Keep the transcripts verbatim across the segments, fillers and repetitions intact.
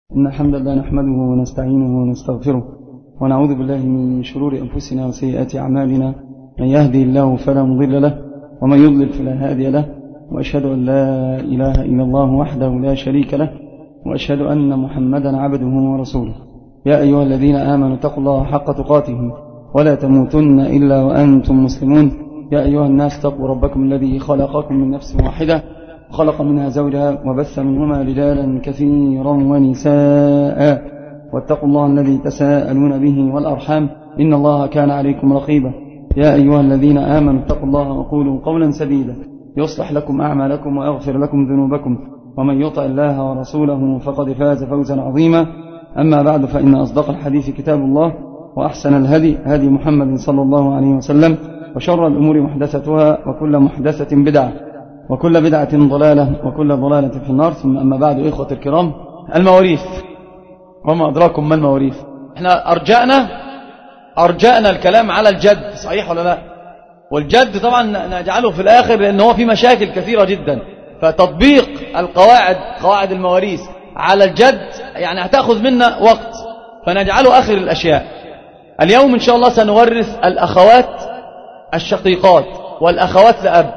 إن الحمد لله نحمده ونستعينه ونستغفره ونعوذ بالله من شرور أنفسنا وسيئات أعمالنا. من يهدي الله فلا مضل له ومن يضلل فلا هادي له، وأشهد أن لا إله إلا الله وحده لا شريك له، وأشهد أن محمدا عبده ورسوله. يا أيها الذين آمنوا اتقوا الله حق تقاته ولا تموتن إلا وأنتم مسلمون. يا أيها الناس اتقوا ربكم الذي خلقكم من نفس واحدة خلق منها زوجها وبث منهما رجالا كثيرا ونساء، واتقوا الله الذي تساءلون به والأرحام إن الله كان عليكم رقيبا. يا أيها الذين آمنوا اتقوا الله وقولوا قولا سديدا يصلح لكم أعمالكم ويغفر لكم ذنوبكم، ومن يطع الله ورسوله فقد فاز فوزا عظيما. أما بعد، فإن أصدق الحديث كتاب الله، وأحسن الهدي هدي محمد صلى الله عليه وسلم، وشر الأمور محدثتها، وكل محدثة بدعة، وكل بدعة ضلالة، وكل ضلالة في النار. ثم أما بعد، إخوة الكرام، المواريث. وما أدراكم ما المواريث؟ احنا أرجأنا أرجأنا الكلام على الجد، صحيح ولا لا؟ والجد طبعا نجعله في الآخر لأنه هو في مشاكل كثيرة جدا، فتطبيق القواعد قواعد المواريث على الجد يعني هتأخذ منا وقت، فنجعله آخر الأشياء. اليوم إن شاء الله سنورث الأخوات الشقيقات والأخوات لأب.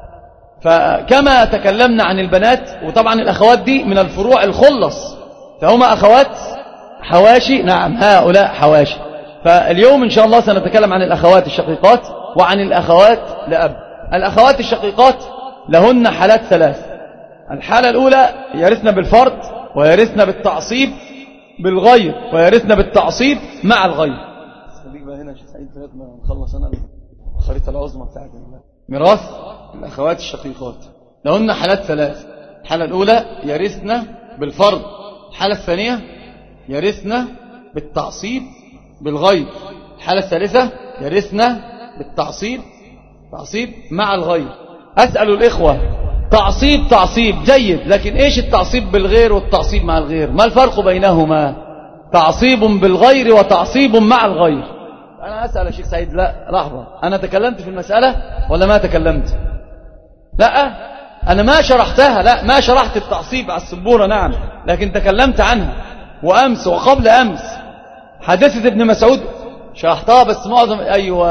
فكما تكلمنا عن البنات، وطبعا الأخوات دي من الفروع الخلص، فهما أخوات حواشي، نعم هؤلاء حواشي. فاليوم إن شاء الله سنتكلم عن الأخوات الشقيقات وعن الأخوات لأب. الأخوات الشقيقات لهن حالات ثلاث. الحالة الأولى يرثن بالفرض، ويرثن بالتعصيب بالغير، ويرثن بالتعصيب مع الغير. خليك بقى هنا يا شيخ سعيد لغايه ما نخلص انا الخريطه العظمى بتاعت ميراث الأخوات الشقيقات. لهن حالات ثلاث. الحالة الأولى يرثن بالفرض، الحالة الثانية يرثن بالتعصيب بالغير، الحالة الثالثة يرثن بالتعصيب تعصيب مع الغير. أسأل الإخوة، تعصيب تعصيب جيد، لكن إيش التعصيب بالغير والتعصيب مع الغير؟ ما الفرق بينهما؟ تعصيب بالغير وتعصيب مع الغير. أنا أسأل يا شيخ سعيد، لا لحظة، أنا تكلمت في المسألة ولا ما تكلمت؟ لا أنا ما شرحتها، لا ما شرحت التعصيب على السبورة، نعم، لكن تكلمت عنها. وأمس وقبل أمس حادثة ابن مسعود شرحتها، بس معظم أيوة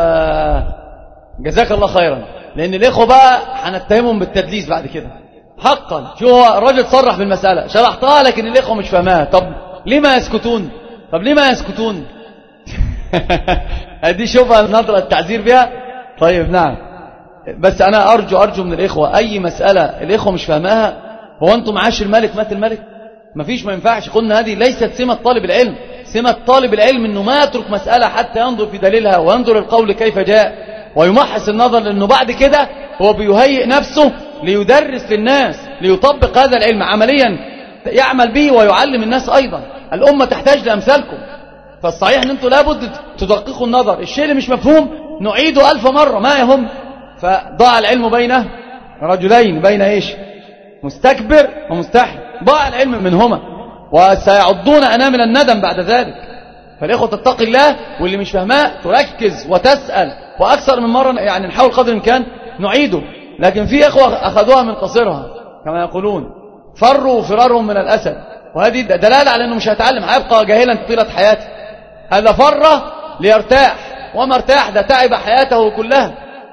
جزاك الله خيرا، لأن الإخوة بقى هنتهمهم بالتدليس بعد كده حقا. شو هو الرجل صرح بالمسألة، شرحتها لكن الإخوة مش فاهمها. طب ليه ما يسكتون؟ طب ليه ما يسكتون؟ هذه شوفها النظرة التعذير بها. طيب نعم، بس أنا أرجو أرجو من الإخوة، أي مسألة الإخوة مش فاهماها، هو أنتم عاش الملك مات الملك؟ ما فيش، ما ينفعش. قلنا هذه ليست سمة طالب العلم. سمة طالب العلم أنه ما يترك مسألة حتى ينظر في دليلها، وينظر القول كيف جاء، ويمحص النظر، لأنه بعد كده هو بيهيئ نفسه ليدرس للناس، ليطبق هذا العلم عمليا، يعمل به ويعلم الناس أيضا. الأمة تحتاج لأمثالكم. فالصحيح أن أنتم لابد تدققوا النظر، الشيء اللي مش مفهوم نعيده ألف مرة ما يهم. فضاع العلم بين رجلين، بين إيش؟ مستكبر ومستحي. ضاع العلم منهما، وسيعضون أنامل الندم بعد ذلك. فالإخوة تتقي الله، واللي مش فهماه تركز وتسأل، وأكثر من مرة يعني نحاول قدر الإمكان نعيده. لكن في إخوة أخذوها من قصرها كما يقولون، فروا فرارهم من الأسد، وهذه دلالة على أنه مش هيتعلم، هيبقى جاهلا طيلة حياته. هذا فر ليرتاح، وما ارتاح ده تعب حياته كلها،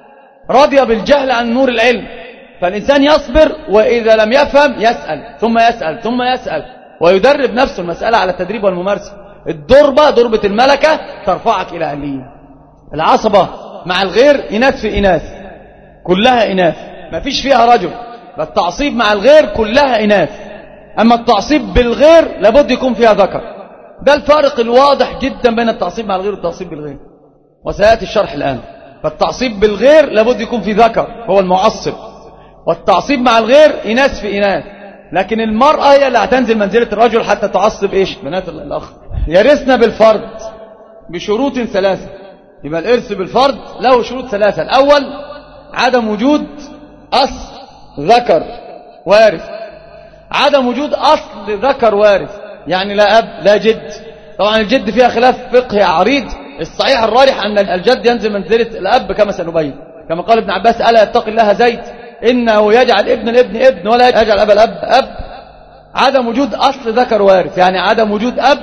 رضي بالجهل عن نور العلم. فالإنسان يصبر، وإذا لم يفهم يسأل ثم يسأل ثم يسأل، ويدرب نفسه. المسألة على التدريب والممارسة. الدربة دربة الملكة ترفعك إلى عليين. العصبة مع الغير إناث في إناث، كلها إناث، ما فيش فيها رجل. التعصيب مع الغير كلها إناث، أما التعصيب بالغير لابد يكون فيها ذكر. ده الفارق الواضح جدا بين التعصيب مع الغير والتعصيب بالغير، وسيأتي الشرح الآن. فالتعصيب بالغير لابد يكون في ذكر هو المعصب، والتعصيب مع الغير إناث في إناث. لكن المرأة هي اللي هتنزل منزلة الرجل حتى تعصب إيش؟ بنات الأخ. يرثنا بالفرض بشروط ثلاثة. يبقى الإرث بالفرض له شروط ثلاثة. الأول عدم وجود أصل ذكر وارث. عدم وجود أصل ذكر وارث يعني لا أب لا جد. طبعا الجد فيها خلاف فقهي عريض. الصحيح الراجح أن الجد ينزل منزلة الأب كما سنبين، كما قال ابن عباس: ألا يتقي الله زيد إنه يجعل ابن الابن ابن ولا يجعل أبا الأب أب. عدم وجود أصل ذكر وارث، يعني عدم وجود أب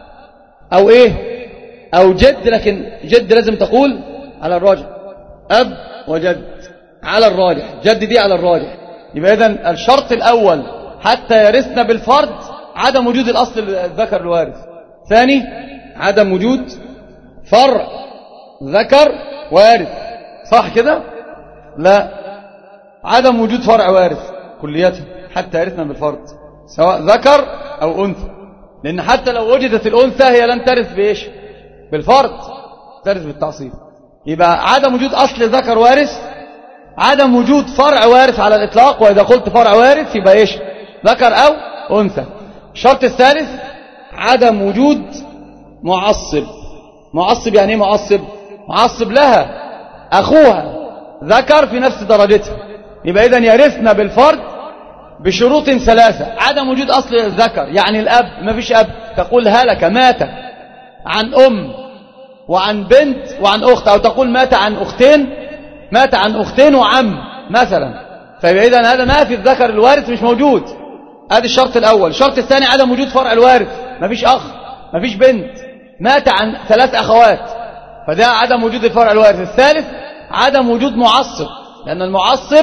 أو إيه أو جد، لكن جد لازم تقول على الراجح، أب وجد على الراجح، جد دي على الراجح. يبقى إذن الشرط الأول حتى يرثنا بالفرد عدم وجود الأصل الذكر الوارث. ثاني عدم وجود فرع ذكر وارث، صح كده؟ لا، عدم وجود فرع وارث كليته حتى يرثنا بالفرد سواء ذكر أو أنثى، لأن حتى لو وجدت الأنثى هي لن ترث بإيش؟ بالفرد، ترث بالتعصيب. يبقى عدم وجود أصل ذكر وارث، عدم وجود فرع وارث على الإطلاق، وإذا قلت فرع وارث يبقى إيش؟ ذكر أو أنثى. الشرط الثالث عدم وجود معصب. معصب يعني إيه معصب؟ معصب لها أخوها ذكر في نفس درجتها. يبقى إذن يرثنا بالفرد بشروط ثلاثة: عدم وجود أصل الذكر، يعني الأب ما فيش أب، تقول هلك مات عن أم وعن بنت وعن أخت، أو تقول مات عن أختين، مات عن أختين وعم مثلا. فيبقى إذن هذا ما في الذكر الوارث مش موجود. هذا الشرط الأول. الشرط الثاني عدم وجود فرع الوارث، ما فيش أخ ما فيش بنت، مات عن ثلاث أخوات، فده عدم وجود الفرع الوارث. الثالث عدم وجود معصب، لأن المعصب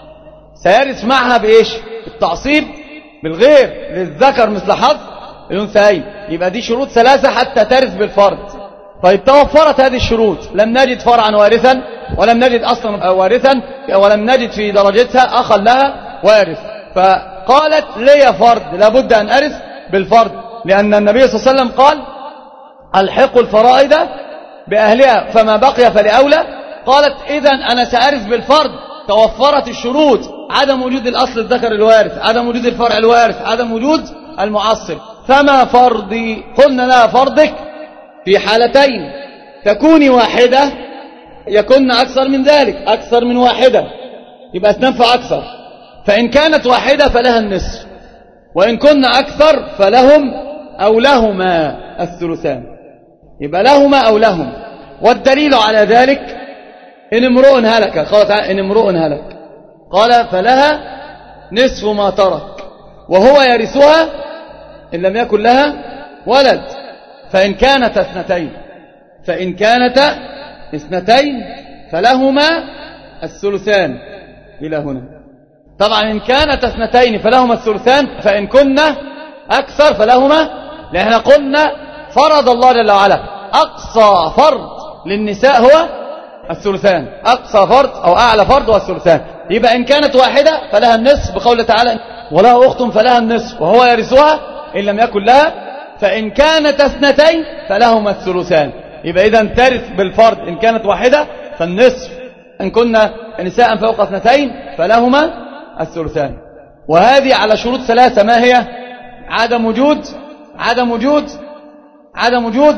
سيرث معها بإيش؟ التعصيب بالغير، للذكر مثل حظ الأنثيين. يبقى دي شروط ثلاثة حتى ترث بالفرد. طيب توفرت هذه الشروط، لم نجد فرعا وارثا، ولم نجد أصلا وارثا، ولم نجد في درجتها أخا لها وارث، فقالت لي فرد، لابد أن أرث بالفرد، لأن النبي صلى الله عليه وسلم قال الحقوا الفرائض بأهلها فما بقي فلأولى. قالت إذن أنا سأرث بالفرد. توفرت الشروط: عدم وجود الأصل الذكر الوارث، عدم وجود الفرع الوارث، عدم وجود المعصب. فما فرضي؟ قلنا لها فرضك في حالتين: تكوني واحدة، يكون أكثر من ذلك، أكثر من واحدة يبقى اثنان فأكثر. فإن كانت واحدة فلها النصف، وإن كنا أكثر فلهم أو لهما الثلثان. يبقى لهما أو لهم. والدليل على ذلك إن امرؤ هلك، قال تعالى إن امرؤ هلك، قال فلها نصف ما ترك وهو يرثها إن لم يكن لها ولد. فإن كانت اثنتين فإن كانت اثنتين فلهما الثلثان إلى هنا. طبعا إن كانت اثنتين فلهما الثلثان، فإن كنا أكثر فلهما، لأن قلنا فرض الله جل وعلا أقصى فرض للنساء هو الثلثان، أقصى فرض أو أعلى فرض هو الثلثان. يبقى إن كانت واحدة فلها النصف بقول تعالى وله أخت فلها النصف وهو يرثها إن لم يكن لها. فإن كانت اثنتين فلهما الثلثان. يبقى إذن ترث بالفرض إن كانت واحدة فالنصف، إن كنا نساء فوق اثنتين فلهما الثلثان. وهذه على شروط ثلاثة: ما هي؟ عدم وجود عدم وجود عدم وجود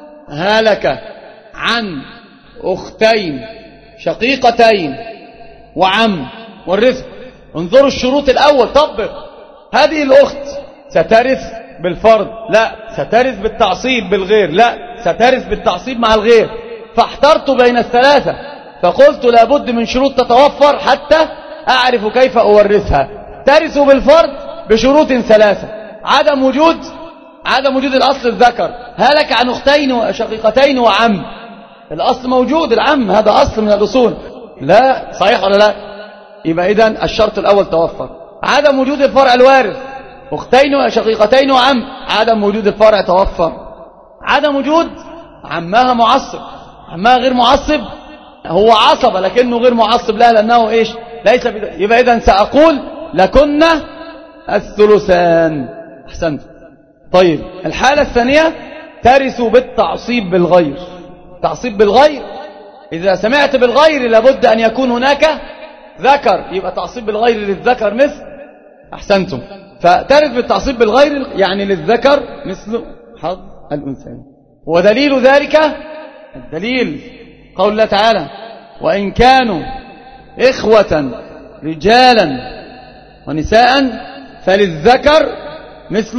هلك عن أختين شقيقتين وعم والرزق. انظروا الشروط الأول، طبق. هذه الأخت سترث بالفرض؟ لا. سترث بالتعصيب بالغير؟ لا. سترث بالتعصيب مع الغير. فاحترت بين الثلاثة، فقلت لابد من شروط تتوفر حتى أعرف كيف أورثها. ترث بالفرض بشروط ثلاثة: عدم وجود عدم وجود الأصل الذكر، هلك عن أختين وشقيقتين وعم. الأصل موجود، العم هذا أصل من الأصول، لا صحيح ولا لا؟ يبقى إذن الشرط الأول توفر. عدم وجود الفرع الوارث، أختين وشقيقتين وعم، عدم وجود الفرع توفر. عدم وجود عمها معصب، عمها غير معصب، هو عصب لكنه غير معصب لها لأنه إيش؟ ليس بد... يبقى إذن سأقول لكنا الثلثان. أحسنت. طيب الحالة الثانية: ترث بالتعصيب بالغير. تعصيب بالغير، إذا سمعت بالغير لابد أن يكون هناك ذكر، يبقى تعصيب بالغير للذكر مثل. أحسنتم. فترث بالتعصيب بالغير يعني للذكر مثل حظ الأنثيين. ودليل ذلك الدليل قول الله تعالى: وإن كانوا إخوة رجالا ونساء فللذكر مثل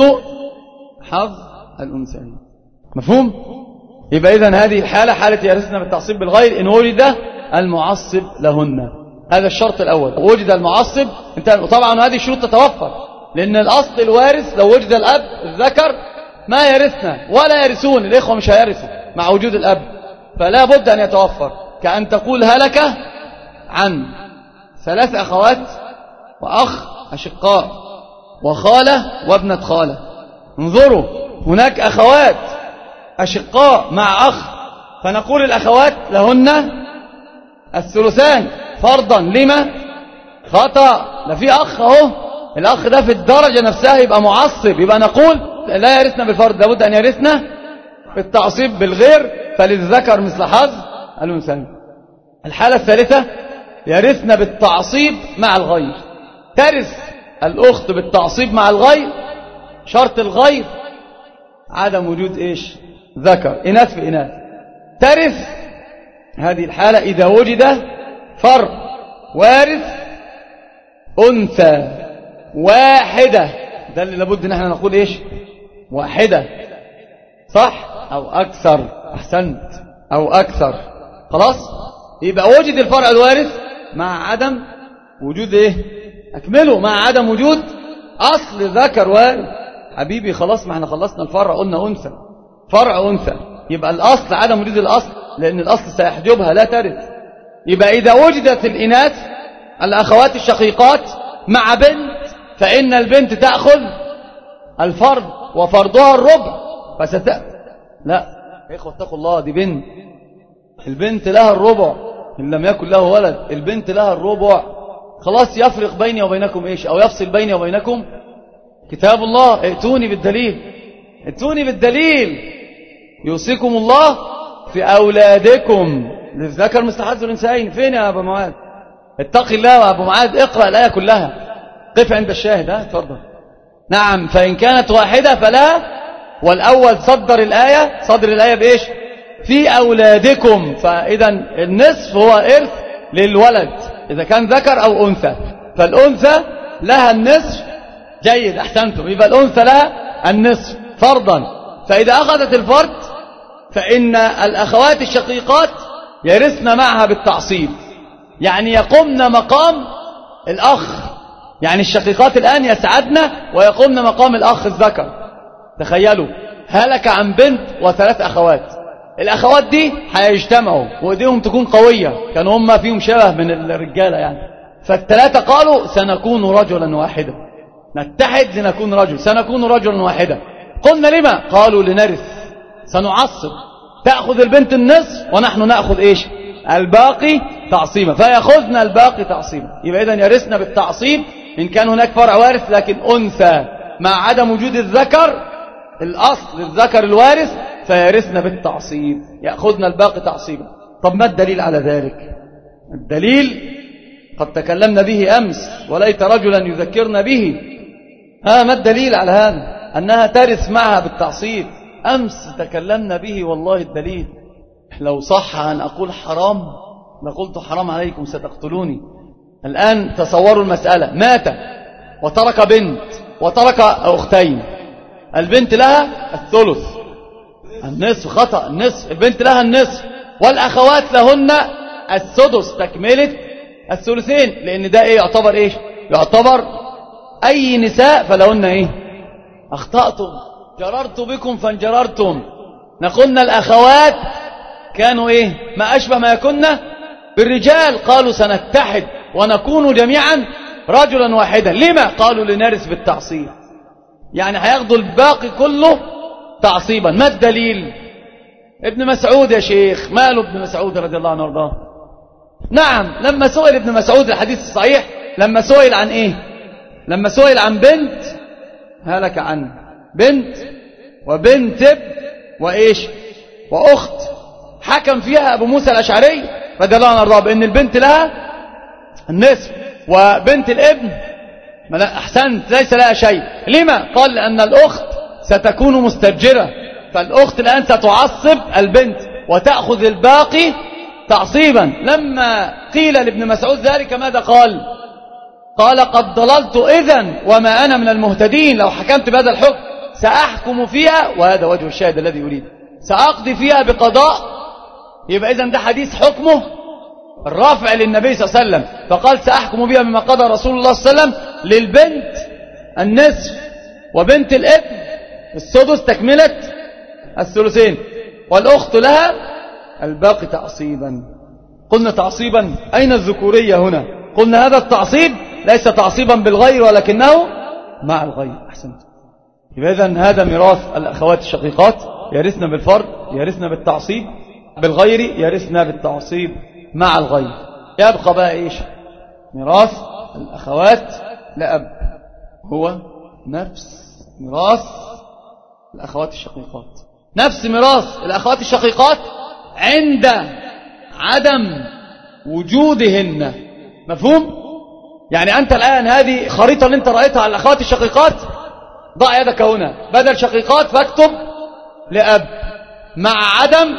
حظ الأنثيين. مفهوم؟ يبقى إذن هذه الحالة حالة يرثنا بالتعصيب بالغير إن وجد المعصب لهن. هذا الشرط الأول، وجد المعصب انتهى. وطبعا هذه الشروط تتوفر: لأن الأصل الوارث لو وجد الأب الذكر ما يرثنا ولا يرثون، الإخوة مش هيرثوا مع وجود الأب، فلا بد أن يتوفر. كأن تقول هلك عن ثلاث أخوات وأخ أشقاء وخالة وابنة خالة. انظروا، هناك أخوات أشقاء مع أخ، فنقول الأخوات لهن الثلثان فرضا. لما؟ خطأ، ده في أخ أهو، الأخ ده في الدرجة نفسها يبقى معصب، يبقى نقول لا يرثنا بالفرض، لابد أن يرثنا بالتعصيب بالغير، فللذكر مثل حظ الأنثيين. الحالة الثالثة يرثنا بالتعصيب مع الغير. ترث الأخت بالتعصيب مع الغير، شرط الغير عدم وجود إيش؟ ذكر، إناث في إناث. ترث هذه الحالة إذا وجد فرق وارث أنثى واحدة، ده اللي لابد ان احنا نقول إيش؟ واحدة، صح؟ أو أكثر، أحسنت، أو أكثر. خلاص، يبقى وجد الفرع الوارث مع عدم وجود إيه؟ أكمله، مع عدم وجود أصل ذكر وارث. حبيبي خلاص، ما احنا خلصنا الفرع، قلنا أنثى، فرع أنثى، يبقى الأصل عدم وجود الأصل، لأن الأصل سيحجبها لا ترث. يبقى إذا وجدت الإناث الأخوات الشقيقات مع بنت، فإن البنت تأخذ الفرض وفرضها الربع، فست لا يا إخوة اتقوا الله، دي بنت، البنت لها الربع إن لم يكن له ولد، البنت لها الربع. خلاص، يفرق بيني وبينكم إيش؟ أو يفصل بيني وبينكم كتاب الله. ائتوني بالدليل، ائتوني بالدليل. يوصيكم الله في أولادكم للذكر مثل حظ الأنثيين. فين يا أبو معاذ؟ اتق الله يا أبو معاذ، اقرأ الآية كلها، قف عند الشاهد. ها اتفضل. نعم، فإن كانت واحدة فلا، والأول صدر الآية، صدر الآية بإيش؟ في أولادكم. فإذا النصف هو إرث للولد إذا كان ذكر أو أنثى، فالأنثى لها النصف. جيد، أحسنتم، يبقى الأنثى لها النصف فرضا. فإذا أخذت الفرض فإن الأخوات الشقيقات يرثن معها بالتعصيب، يعني يقومن مقام الأخ، يعني الشقيقات الآن يسعدن ويقومن مقام الأخ الذكر. تخيلوا، هلك عن بنت وثلاث أخوات، الأخوات دي هيجتمعوا وإيديهم تكون قوية، كانوا هم فيهم شبه من الرجالة يعني، فالثلاثة قالوا سنكون رجلا واحدا، نتحد لنكون رجل، سنكون رجلا واحدا. قلنا لما؟ قالوا لنرث، سنعصب، تأخذ البنت النصف ونحن نأخذ إيش؟ الباقي تعصيبا، فيأخذنا الباقي تعصيبا. يبقى إذن يرثنا بالتعصيب إن كان هناك فرع وارث لكن أنثى مع عدم وجود الذكر، الأصل الذكر الوارث، فيرثنا بالتعصيب، يأخذنا الباقي تعصيبا. طب ما الدليل على ذلك؟ الدليل قد تكلمنا به أمس، وليت رجلا يذكرنا به. ها ما الدليل على هذا؟ أنها ترث معها بالتعصيب. أمس تكلمنا به والله الدليل. لو صح أن أقول حرام لقلت حرام عليكم ستقتلوني. الآن تصوروا المسألة، مات وترك بنت وترك أختين، البنت لها الثلث، النصف خطأ، النصف، البنت لها النصف، والأخوات لهن السدس تكملة الثلثين، لأن ده إيه يعتبر إيش؟ يعتبر أي نساء فلهن إيه؟ أخطأتم، جررت بكم فانجررتم. نقولنا الأخوات كانوا إيه؟ ما أشبه ما يكون بالرجال، قالوا سنتحد ونكون جميعا رجلا واحدا. لما؟ قالوا لنرث بالتعصيب، يعني هياخدوا الباقي كله تعصيبا. ما الدليل؟ ابن مسعود يا شيخ، ماله ابن مسعود رضي الله عنه وارضاه؟ نعم، لما سئل ابن مسعود الحديث الصحيح، لما سئل عن ايه؟ لما سئل عن بنت هلك عنه، بنت وبنت ابن وايش واخت، حكم فيها ابو موسى الاشعري رضي الله عنه وارضاه بان البنت لها النصف وبنت الابن لا، احسنت، ليس لها شيء. لما؟ قال لان الاخت ستكون مستجرة، فالاخت الان ستعصب البنت وتأخذ الباقي تعصيبا. لما قيل لابن مسعود ذلك ماذا قال؟ قال قد ضللت إذن وما أنا من المهتدين، لو حكمت بهذا الحكم سأحكم فيها، وهذا وجه الشاهد الذي يريد، سأقضي فيها بقضاء. يبقى إذن ده حديث حكمه الرافع للنبي صلى الله عليه وسلم، فقال سأحكم بها بما قضى رسول الله صلى الله عليه وسلم للبنت النصف، وبنت الابن السدس تكملة الثلثين، والأخت لها الباقي تعصيبا. قلنا تعصيبا، أين الذكورية هنا؟ قلنا هذا التعصيب ليس تعصيبا بالغير ولكنه مع الغير. أحسنت. يبقى إذن هذا ميراث الأخوات الشقيقات، يرثنا بالفرد، يرثنا بالتعصيب، بالغير يرثنا بالتعصيب مع الغير. يبقى بقى إيش؟ ميراث الأخوات لأب، هو نفس ميراث الأخوات الشقيقات، نفس ميراث الأخوات الشقيقات عند عدم وجودهن. مفهوم؟ يعني أنت الآن هذه خريطة اللي أنت رأيتها على الأخوات الشقيقات، ضع يدك هنا بدل شقيقات فاكتب لأب مع عدم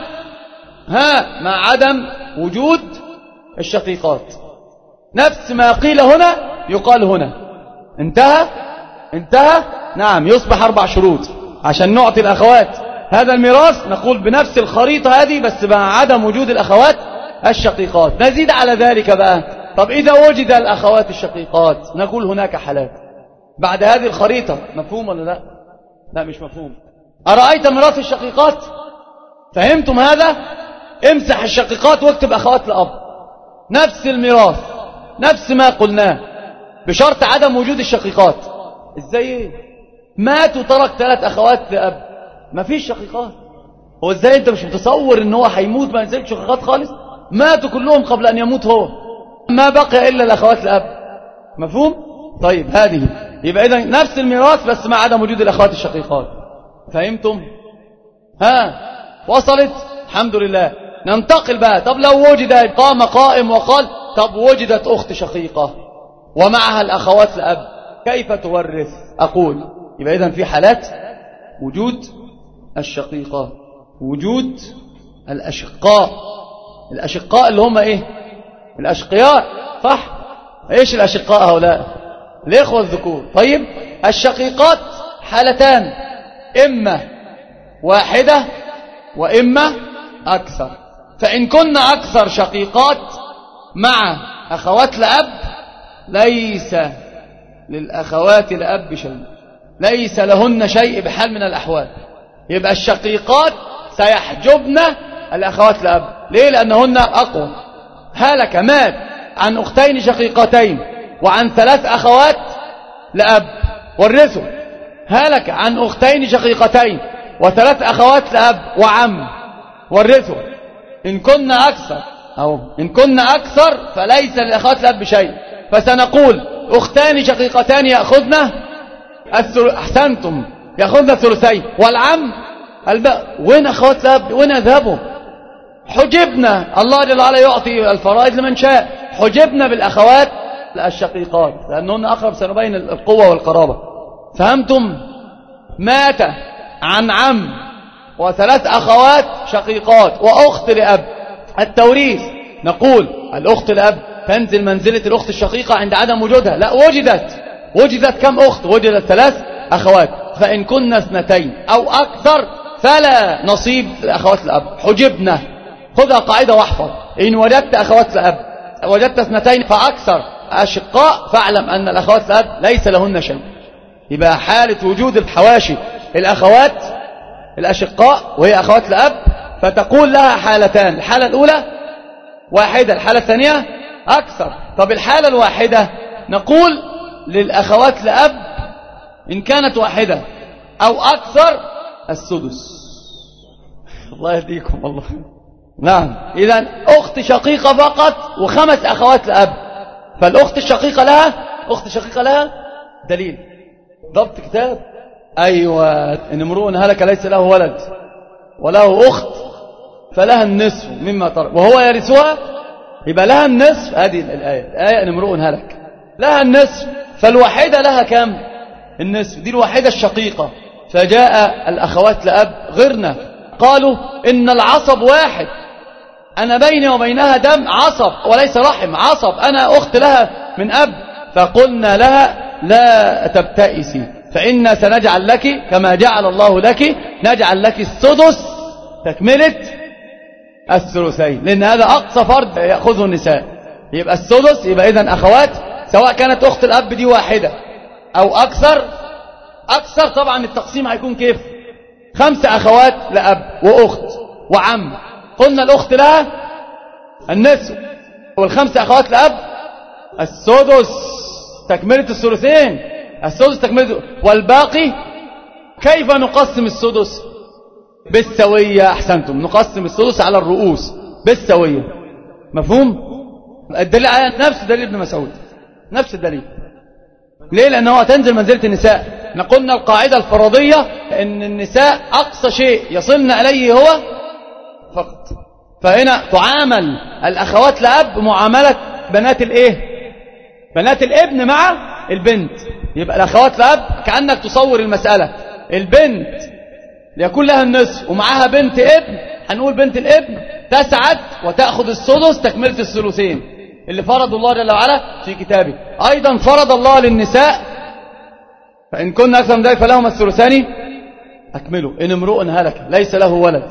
ها مع عدم وجود الشقيقات. نفس ما قيل هنا يقال هنا. انتهى انتهى نعم. يصبح أربع شروط عشان نعطي الأخوات هذا الميراث، نقول بنفس الخريطة هذه بس مع عدم وجود الأخوات الشقيقات. نزيد على ذلك بقى، طب إذا وجد الأخوات الشقيقات نقول هناك حالات بعد هذه الخريطة. مفهوم ولا لا؟ لا مش مفهوم. أرأيت ميراث الشقيقات؟ فهمتم هذا؟ امسح الشقيقات واكتب أخوات لأب، نفس الميراث نفس ما قلناه بشرط عدم وجود الشقيقات. ازاي؟ مات وترك ثلاث أخوات لأب، ما فيش شقيقات. هو ازاي انت مش متصور ان هو هيموت ما ينزلش شقيقات خالص؟ ماتوا كلهم قبل ان يموت هو، ما بقي الا الاخوات لأب. مفهوم؟ طيب هذه يبقى اذا نفس الميراث بس مع عدم وجود الاخوات الشقيقات. فهمتم؟ ها وصلت؟ الحمد لله. ننتقل بقى. طب لو وجد، قام قائم وقال طب وجدت اخت شقيقة ومعها الاخوات لأب، كيف تورث؟ اقول يبقى اذا في حالات وجود الشقيقة، وجود الاشقاء. الاشقاء اللي هم ايه؟ الاشقياء، صح؟ ايش الاشقاء هؤلاء؟ الاخوة الذكور. طيب الشقيقات حالتان، اما واحدة واما اكثر. فان كنا اكثر شقيقات مع اخوات لأب ليس للاخوات لأب شيء، ليس لهن شيء بحال من الاحوال. يبقى الشقيقات سيحجبن الاخوات لأب. ليه؟ لانهن اقوى. هلك مات عن اختين شقيقتين وعن ثلاث اخوات لأب ورثوا. هلك عن اختين شقيقتين وثلاث اخوات لأب وعم ورثوا. ان كنا اكثر او ان كنا اكثر فليس للاخوات لأب شيء، فسنقول اختان شقيقتان ياخذن احسنتم ياخذن الثلثين، والعم الباقي. وين اخوات لأب؟ وين اذهبوا؟ حجبنا. الله جل وعلا يعطي الفرائض لمن شاء. حجبنا بالاخوات الشقيقات لانهن اقرب، سنبين القوه والقرابه. فهمتم؟ مات عن عم وثلاث اخوات شقيقات واخت لأب. التوريث نقول الاخت لأب تنزل منزله الاخت الشقيقه عند عدم وجودها. لا، وجدت وجدت كم اخت؟ وجدت ثلاث اخوات. فان كنا اثنتين او اكثر فلا نصيب لاخوات الأب. حجبنا. خذها قاعده واحفظ: ان وجدت اخوات لأب، وجدت اثنتين فاكثر اشقاء، فاعلم ان الاخوات لأب ليس لهن شيء. يبقى حاله وجود الحواشي الاخوات الاشقاء وهي اخوات لأب، فتقول لها حالتان: الحاله الاولى واحده، الحاله الثانيه اكثر. طب الحاله الواحده نقول للاخوات لأب ان كانت واحده او اكثر السدس. الله يهديكم والله. نعم. إذن أخت شقيقة فقط وخمس أخوات لأب، فالأخت الشقيقة لها أخت شقيقة لها دليل ضبط كتاب. أيوة. إن امرؤ هلك ليس له ولد وله أخت فلها النصف مما ترك وهو يرثها، يبقى لها النصف. هذه الآية الآية إن امرؤ هلك لها النصف، فالواحدة لها كم؟ النصف. دي الواحدة الشقيقة. فجاء الأخوات لأب غيرنا قالوا إن العصب واحد، أنا بيني وبينها دم عصب وليس رحم، عصب، أنا أخت لها من أب. فقلنا لها لا تبتئسي، فإنا سنجعل لك كما جعل الله لك، نجعل لك السدس تكملة الثلثين، لأن هذا أقصى فرد يأخذه النساء. يبقى السدس. يبقى إذن أخوات سواء كانت أخت الأب دي واحدة أو أكثر. أكثر طبعا التقسيم هيكون كيف؟ خمسة أخوات لأب وأخت وعم، قلنا الأخت لها النصف، والخمسة أخوات لأب السدس تكملة الثلثين، السدس تكملة، والباقي كيف نقسم السدس؟ بالسوية. أحسنتم، نقسم السدس على الرؤوس بالسوية. مفهوم؟ الدليل على نفس دليل ابن مسعود، نفس الدليل. ليه؟ لأنه تنزل منزلة النساء. قلنا القاعدة الفرضية ان النساء اقصى شيء يصلن اليه هو فقط، فهنا تعامل الاخوات لاب معاملة بنات الايه؟ بنات الابن مع البنت. يبقى الاخوات لاب كأنك تصور المسألة، البنت يكون لها النصف ومعها بنت ابن، هنقول بنت الابن تسعد وتأخذ السدس تكملة الثلثين اللي فرض الله جل وعلا في كتابه. ايضا فرض الله للنساء فإن كنا أكثر من ذلك فلهما الثلثان أكملوا إن امرؤ هلك ليس له ولد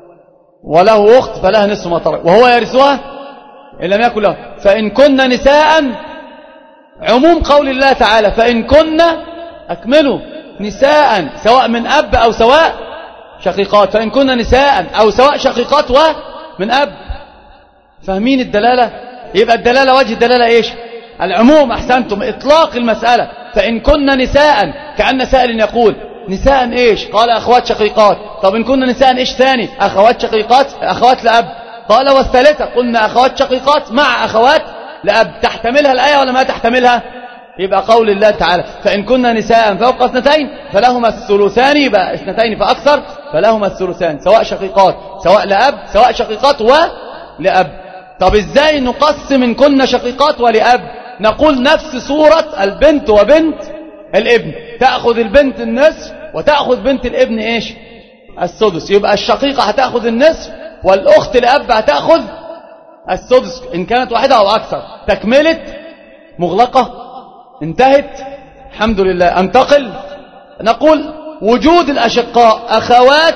وله أخت فلها نصف ما ترك وهو يرثها إن لم يكن له. فإن كنا نساء، عموم قول الله تعالى فإن كنا أكملوا نساء سواء من أب أو سواء شقيقات، فإن كنا نساء أو سواء شقيقات ومن أب. فاهمين الدلالة؟ يبقى الدلالة وجه الدلالة إيش؟ العموم. أحسنتم، إطلاق المسألة. فإن كنا نساء، كأن سائل يقول نساء إيش؟ قال أخوات شقيقات. طب إن كنا نساء إيش ثاني؟ أخوات شقيقات، أخوات لأب. قال والثالثة قلنا أخوات شقيقات مع أخوات لأب. تحتملها الآية ولا ما تحتملها؟ يبقى قول الله تعالى فإن كنا نساء فوق اثنتين فلهما الثلثان، يبقى اثنتين فأكثر فلهما الثلثان سواء شقيقات سواء لأب سواء شقيقات ولأب. طب إزاي نقسم إن كنا شقيقات ولأب؟ نقول نفس صورة البنت وبنت الابن، تأخذ البنت النصف وتأخذ بنت الابن إيش؟ السدس. يبقى الشقيقة هتأخذ النصف والأخت لأب هتأخذ السدس إن كانت واحدة أو أكثر. تكملة مغلقة انتهت، الحمد لله. انتقل، نقول وجود الأشقاء، أخوات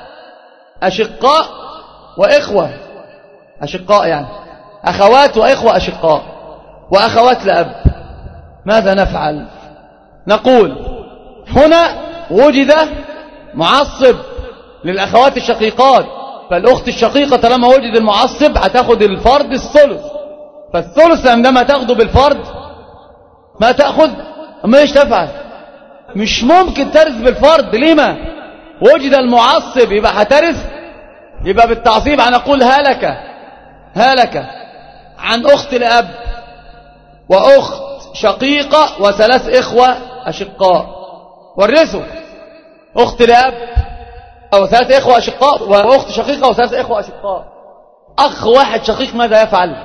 أشقاء وإخوة أشقاء، يعني أخوات وإخوة أشقاء وأخوات لأب. ماذا نفعل؟ نقول هنا وجد معصب للأخوات الشقيقات، فالأخت الشقيقة طالما وجد المعصب هتاخد الفرد الثلث، فالثلث عندما تاخده بالفرد ما تأخذ. أما إيش تفعل؟ مش ممكن ترث بالفرد. لما؟ وجد المعصب، يبقى هترث. يبقى بالتعصيب هنقول هلك هلك عن أخت لأب وأخت شقيقة وثلاث إخوة أشقاء، ورثوا أخت لأب أو ثلاث إخوة أشقاء وأخت شقيقة وثلاث إخوة أشقاء. أخ واحد شقيق ماذا يفعل؟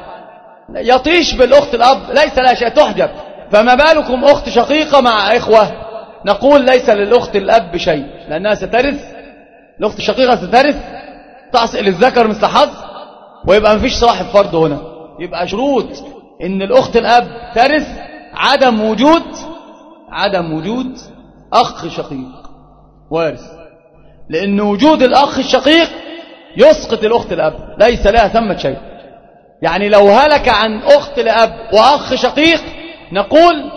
يطيش بالأخت الأب، ليس لها شيء، تحجب. فما بالكم أخت شقيقة مع إخوة؟ نقول ليس للأخت الأب شيء لأنها سترث، الأخت الشقيقة سترث، تعصي للذكر مثل حظ، ويبقى مفيش صاحب فرض هنا. يبقى شروط إن الأخت الأب ترث عدم وجود عدم وجود أخ شقيق وارث، لأن وجود الأخ الشقيق يسقط الأخت الأب، ليس لها ثمة شيء. يعني لو هلك عن أخت لأب وأخ شقيق نقول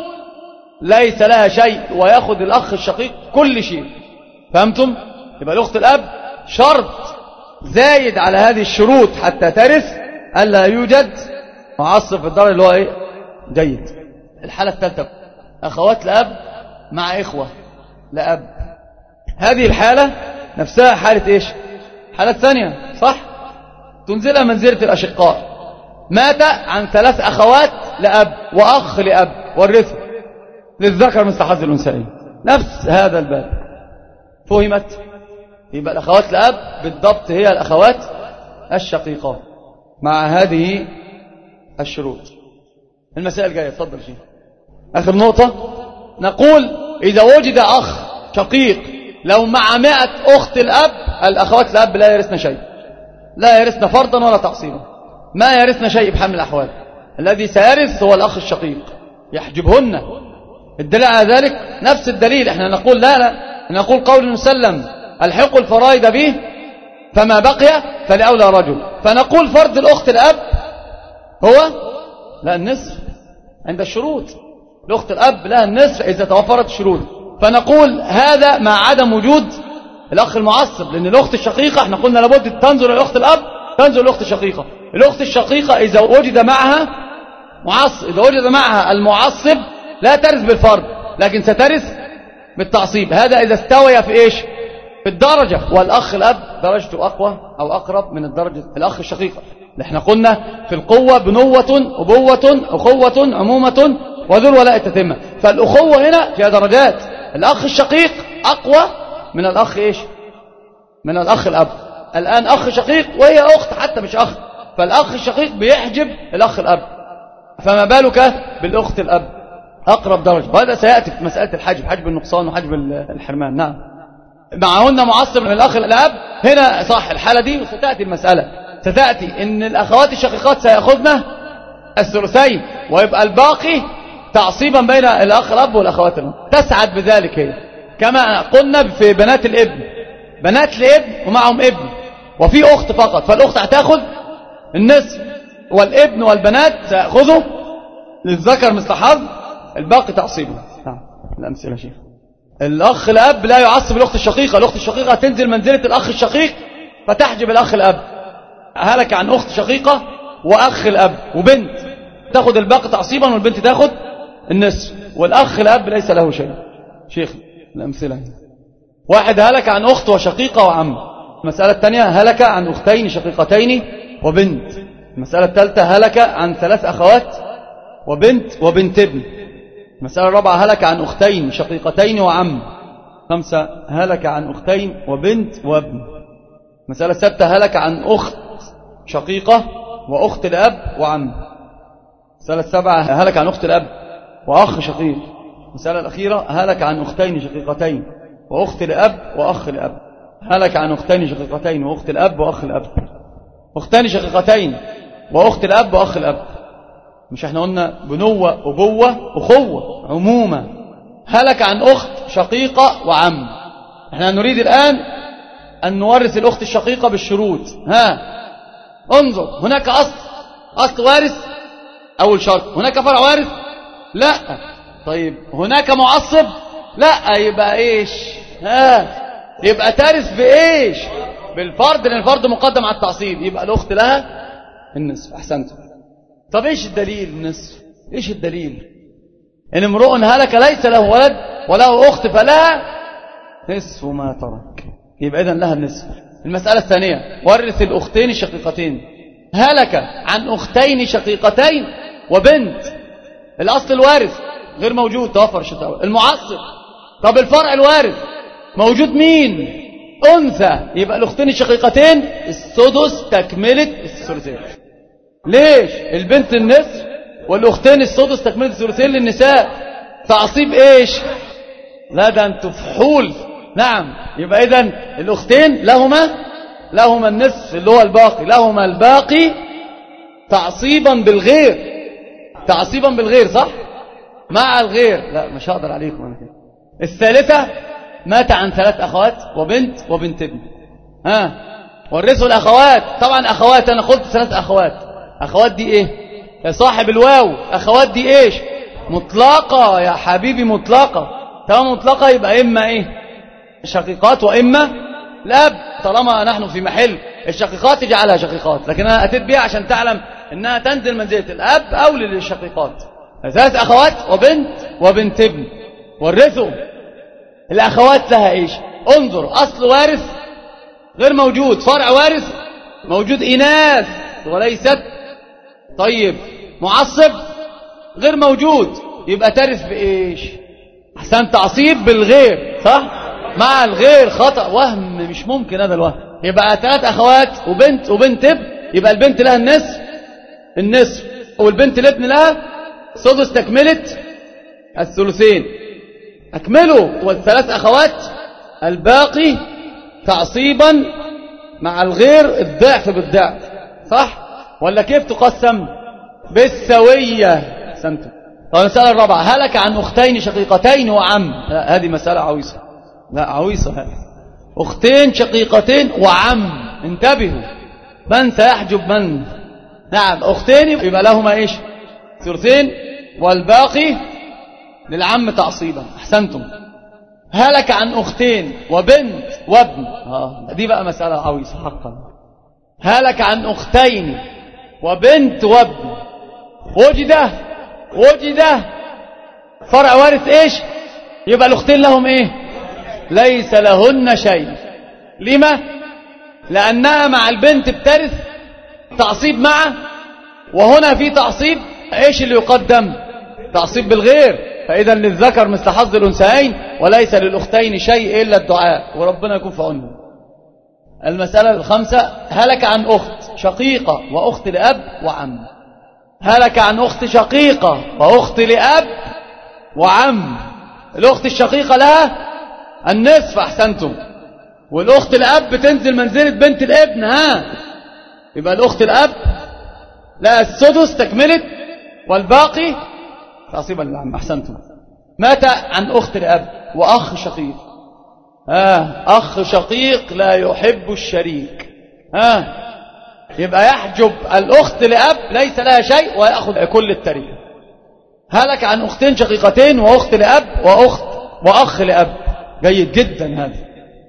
ليس لها شيء ويأخذ الأخ الشقيق كل شيء. فهمتم؟ يبقى الأخت الأب شرط زايد على هذه الشروط حتى ترث ألا يوجد معصب في الدار اللي هو إيه؟ جيد. الحالة الثالثة أخوات لأب مع إخوة لأب، هذه الحالة نفسها حالة إيش؟ حالة ثانية، صح؟ تنزلها منزلة الأشقاء. مات عن ثلاث أخوات لأب وأخ لأب والرث للذكر مثل حظ الأنثيين، نفس هذا الباب. فهمت؟ يبقى الأخوات لأب بالضبط هي الأخوات الشقيقات مع هذه الشروط. المسائل الجاية، تفضل شيء. آخر نقطة، نقول إذا وجد أخ شقيق لو مع مئة أخت الأب، الأخوات الأب لا يرثن شيء، لا يرثن فرضا ولا تعصيبا، ما يرثن شيء بحال من الأحوال. الذي سيرث هو الأخ الشقيق، يحجبهن. الدليل على ذلك نفس الدليل، احنا نقول لا لا نقول قول مسلم الحق الفرائض به فما بقي فلأولى رجل، فنقول فرض الأخت الأب هو لا النصف عند الشروط، الأخت الأب لها النصف إذا توفرت الشروط. فنقول هذا مع عدم وجود الأخ المعصب، لأن الأخت الشقيقة احنا قلنا لابد تنظر الأخت الأب تنظر الأخت الشقيقة. الأخت الشقيقة إذا وجد معها معصب إذا وجد معها المعصب لا ترث بالفرض، لكن سترث بالتعصيب. هذا إذا استوي في إيش؟ في الدرجة. والأخ الأب درجته أقوى أو أقرب من الدرجة الأخ الشقيقة. احنا قلنا في القوة بنوة أبوة أخوة عمومة وذو ولاء التتمة. فالأخوة هنا فيها درجات. الأخ الشقيق أقوى من الأخ إيش؟ من الأخ الأب. الآن أخ شقيق وهي أخت حتى مش أخ، فالأخ الشقيق بيحجب الأخ الأب، فما بالك بالأخت الأب أقرب درجة. وهذا سيأتي في مسألة الحجب، حجب النقصان وحجب الحرمان. نعم معهن معصب من الأخ الأب هنا صح الحالة دي. وستأتي المسألة ستأتي إن الأخوات الشقيقات سيأخذن الثلثين، ويبقى الباقي تعصيبا بين الأخ الأب والأخوات الأب. تسعد بذلك هي، كما قلنا في بنات الابن، بنات الابن ومعهم ابن وفي أخت فقط، فالأخت هتاخذ النصف، والابن والبنات سيأخذوا للذكر مثل حظ الباقي تعصيبا. نعم الأمثلة شيخ. الأخ الأب لا يعصب الأخت الشقيقة، الأخت الشقيقة تنزل منزلة الأخ الشقيق فتحجب الأخ الأب. هلك عن أخت شقيقة وأخ الأب وبنت تأخذ الباقي تعصيبا والبنت تأخذ النصف، والأخ الأب ليس له شيء. شيخ الأمثلة هنا. واحد هلك عن أخت وشقيقة وعم. المسألة الثانية هلك عن أختين شقيقتين وبنت. المسألة الثالثة هلك عن ثلاث أخوات وبنت وبنت ابن. المسألة الرابعة هلك عن أختين شقيقتين وعم. خمسة هلك عن أختين وبنت وابن. المسألة السادسة هلك عن أخت شقيقة وأخت الأب وعم. المسألة السابعة هلك عن أخت الأب وأخ شقيق. المسألة الأخيرة هلك عن أختين شقيقتين وأخت الأب وأخ الأب. هلك عن أختين شقيقتين وأخت الأب وأخ الأب. أختان شقيقتين وأخت الأب وأخ الأب. مش احنا قلنا بنوة أبوة أخوة عمومة. هلك عن أخت شقيقة وعم. احنا نريد الآن أن نورث الأخت الشقيقة بالشروط. ها انظر، هناك أصل أصل وارث أول شرط. هناك فرع وارث؟ لا. طيب هناك معصب؟ لا. يبقى إيش؟ ها يبقى ترث بإيش؟ بالفرض، لأن الفرض مقدم على التعصيب. يبقى الأخت لها النصف. أحسنت. طب إيش الدليل النصف؟ إيش الدليل؟ إن امرؤ هلك ليس له ولد وله أخت فلها نصف ما ترك، يبقى إذن لها النصف. المسألة الثانية ورث الأختين الشقيقتين. هلك عن أختين شقيقتين وبنت. الأصل الوارث غير موجود، توفر الشتاوى. المعصب. طب الفرع الوارث موجود مين؟ أنثى. يبقى الأختين الشقيقتين السدس تكملة الثلثين. ليش؟ البنت النصف والأختين السدس تكملة الثلثين للنساء. تعصيب إيش؟ لا ده أنتوا فحول. نعم. يبقى إذن الأختين لهما لهما النصف اللي هو الباقي، لهما الباقي تعصيبا بالغير. تعصيبا بالغير صح؟ مع الغير. لا مش هقدر عليكم أنا كده. الثالثة مات عن ثلاث أخوات وبنت وبنت ابن. ها ورثوا الأخوات. طبعا أخوات أنا قلت ثلاث أخوات. أخوات دي إيه يا صاحب الواو؟ أخوات دي إيش؟ مطلقة يا حبيبي، مطلقة. طالما مطلقة يبقى إما إيه؟ شقيقات وإما الأب. طالما نحن في محل الشقيقات تجعلها شقيقات، لكن أنا أتيت بها عشان تعلم إنها تنزل منزلة الأب أو للشقيقات. ثلاث أخوات وبنت وبنت ابن. ورثوا الأخوات لها إيش؟ انظر، أصل وارث غير موجود، فرع وارث موجود إناث وليست. طيب معصب غير موجود، يبقى ترث بإيش؟ أحسن، تعصيب بالغير صح؟ مع الغير خطأ، وهم، مش ممكن هذا الوهم. يبقى ثلاث أخوات وبنت وبنت ابن. يبقى البنت لها النصف النصف والبنت الابن لها سدس تكملة الثلثين. أكملوا. والثلاث أخوات الباقي تعصيبا مع الغير الضعف بالضعف صح؟ ولا كيف تقسم؟ بالسوية. سنتم. طيب المسألة الرابعة هلك عن أختين شقيقتين وعم. لا هذه مسألة عويصة. لا عويصة هذه. أختين شقيقتين وعم. انتبهوا، من سيحجب من؟ نعم أختين يبقى لهما إيش؟ ثلثين والباقي للعم تعصيبا. أحسنتم. هلك عن أختين وبنت وابن، آه دي بقى مسألة عويصة حقا. هلك عن أختين وبنت وابن، وجد وجد فرع وارث إيش؟ يبقى الأختين لهم إيه؟ ليس لهن شيء. لما؟ لأنها مع البنت بترث تعصيب معه، وهنا في تعصيب إيش اللي يقدم؟ تعصيب بالغير، فإذا للذكر مثل حظ الأنثيين وليس للأختين شيء إلا الدعاء، وربنا يكون في عونهم. المسألة الخامسة، هلك عن أخت شقيقة وأخت لأب وعم. هلك عن أخت شقيقة وأخت لأب وعم. الأخت الشقيقة لها النصف. أحسنتم. والأخت الأب بتنزل منزلة بنت الابن. ها يبقى الأخت الأب لها السدس تكملت، والباقي تعصيبا للعم. أحسنتم. مات عن أخت الأب وأخ شقيق. ها أخ شقيق لا يحب الشريك. ها يبقى يحجب الأخت لأب ليس لها شيء ويأخذ كل التركة. هلك عن أختين شقيقتين وأخت لأب وأخت وأخ لأب. جيد جدا هذا.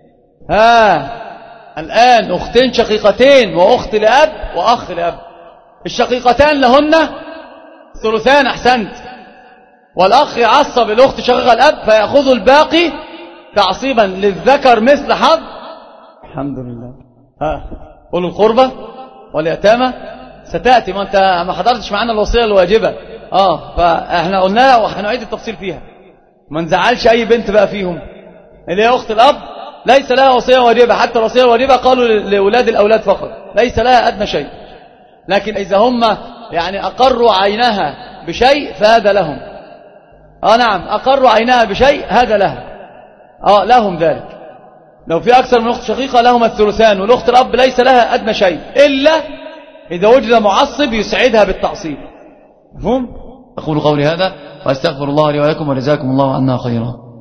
ها الآن أختين شقيقتين وأخت لأب وأخ لأب. الشقيقتان لهن ثلثان. أحسنت. والأخ يعصب الأخت شقيقة الأب فيأخذ الباقي تعصيبا للذكر مثل حظ. الحمد لله. ها قولوا القربة واليتامى ستأتي. ما أنت ما حضرتش معنا الوصية الواجبة. آه فإحنا قلنا وهنعيد التفصيل فيها. ما نزعلش أي بنت بقى فيهم اللي هي أخت الأب ليس لها وصية واجبة. حتى الوصية الواجبة قالوا لأولاد الأولاد فقط، ليس لها أدنى شيء. لكن إذا هم يعني أقروا عينها بشيء فهذا لهم. آه نعم أقروا عينها بشيء هذا لها. آه لهم ذلك. لو في أكثر من أخت شقيقة لهم الثلثان، والأخت الأب ليس لها أدنى شيء إلا إذا وجد معصب يسعدها بالتعصيب. مفهوم؟ أقول قولي هذا وأستغفر الله لي ولكم وجزاكم الله عنا خيرا.